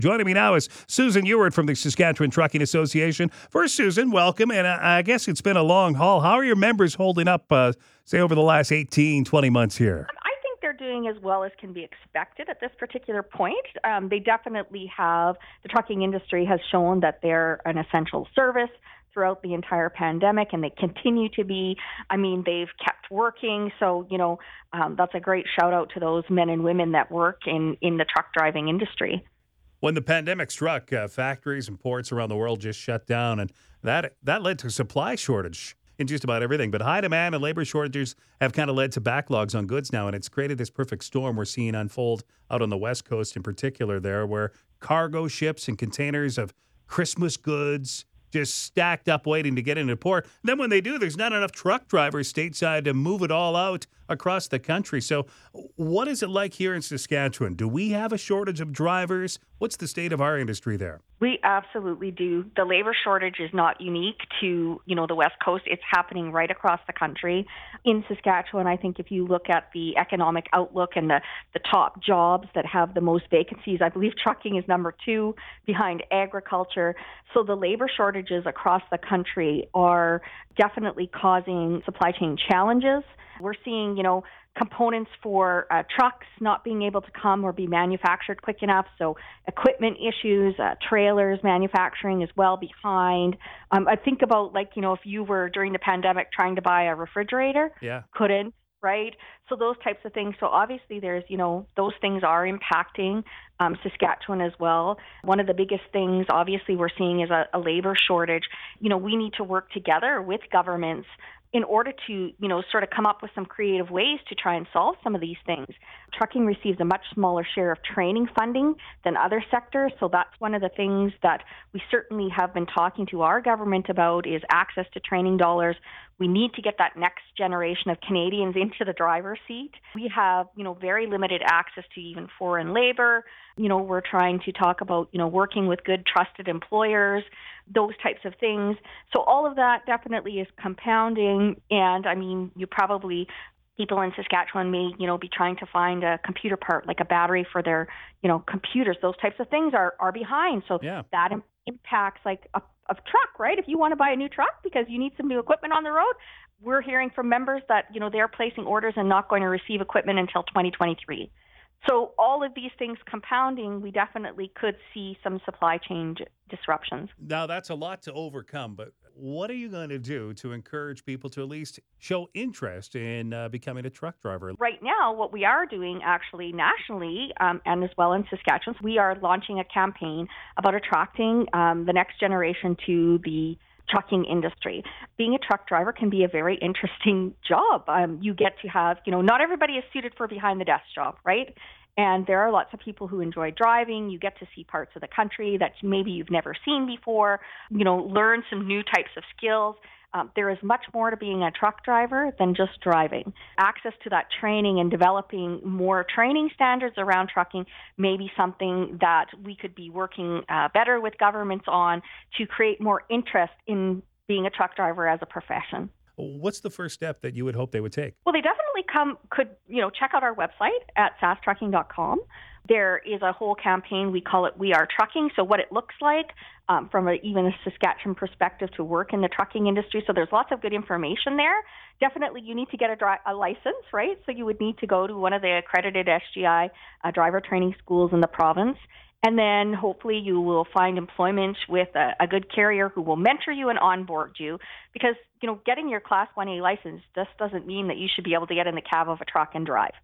Joining me now is Susan Ewart from the Saskatchewan Trucking Association. First, Susan, welcome. And I guess it's been a long haul. How are your members holding up, say, over the last 18, 20 months here? I think they're doing as well as can be expected at this particular point. They definitely have, the trucking industry has shown that they're an essential service throughout the entire pandemic, and they continue to be. I mean, they've kept working. So, that's a great shout out to those men and women that work in the truck driving industry. When the pandemic struck, factories and ports around the world just shut down, and that led to supply shortage in just about everything. But high demand and labor shortages have kind of led to backlogs on goods now, and it's created this perfect storm we're seeing unfold out on the West Coast in particular there, where cargo ships and containers of Christmas goods just stacked up waiting to get into port. Then when they do, there's not enough truck drivers stateside to move it all out across the country. So what is it like here in Saskatchewan? Do we have a shortage of drivers? What's the state of our industry there? We absolutely do. The labor shortage is not unique to, the West Coast. It's happening right across the country. In Saskatchewan, I think if you look at the economic outlook and the top jobs that have the most vacancies, I believe trucking is number 2 behind agriculture. So the labor shortages across the country are definitely causing supply chain challenges. We're seeing, components for trucks not being able to come or be manufactured quick enough. So equipment issues, trailers manufacturing as well behind. I think about if you were during the pandemic trying to buy a refrigerator, couldn't, right? So those types of things. So obviously there's, those things are impacting Saskatchewan as well. One of the biggest things obviously we're seeing is a labor shortage. We need to work together with governments in order to, sort of come up with some creative ways to try and solve some of these things. Trucking receives a much smaller share of training funding than other sectors, so that's one of the things that we certainly have been talking to our government about is access to training dollars. We need to get that next generation of Canadians into the driver's seat. We have, very limited access to even foreign labor. We're trying to talk about, working with good, trusted employers, those types of things. So all of that definitely is compounding. And people in Saskatchewan may, be trying to find a computer part, like a battery for their, computers. Those types of things are behind. So that impacts like a truck, right? If you want to buy a new truck because you need some new equipment on the road, we're hearing from members that, they're placing orders and not going to receive equipment until 2023. So all of these things compounding, we definitely could see some supply chain disruptions. Now, that's a lot to overcome, but what are you going to do to encourage people to at least show interest in becoming a truck driver? Right now, what we are doing actually nationally and as well in Saskatchewan, we are launching a campaign about attracting the next generation to the trucking industry. Being a truck driver can be a very interesting job. You get to have, not everybody is suited for behind the desk job, right? And there are lots of people who enjoy driving. You get to see parts of the country that maybe you've never seen before, learn some new types of skills. There is much more to being a truck driver than just driving. Access to that training and developing more training standards around trucking may be something that we could be working better with governments on to create more interest in being a truck driver as a profession. What's the first step that you would hope they would take? Well, they definitely could check out our website at sastrucking.com. There is a whole campaign, we call it We Are Trucking, so what it looks like from even a Saskatchewan perspective to work in the trucking industry. So there's lots of good information there. Definitely you need to get a license, right? So you would need to go to one of the accredited SGI driver training schools in the province. And then hopefully you will find employment with a good carrier who will mentor you and onboard you. Because, getting your Class 1A license just doesn't mean that you should be able to get in the cab of a truck and drive.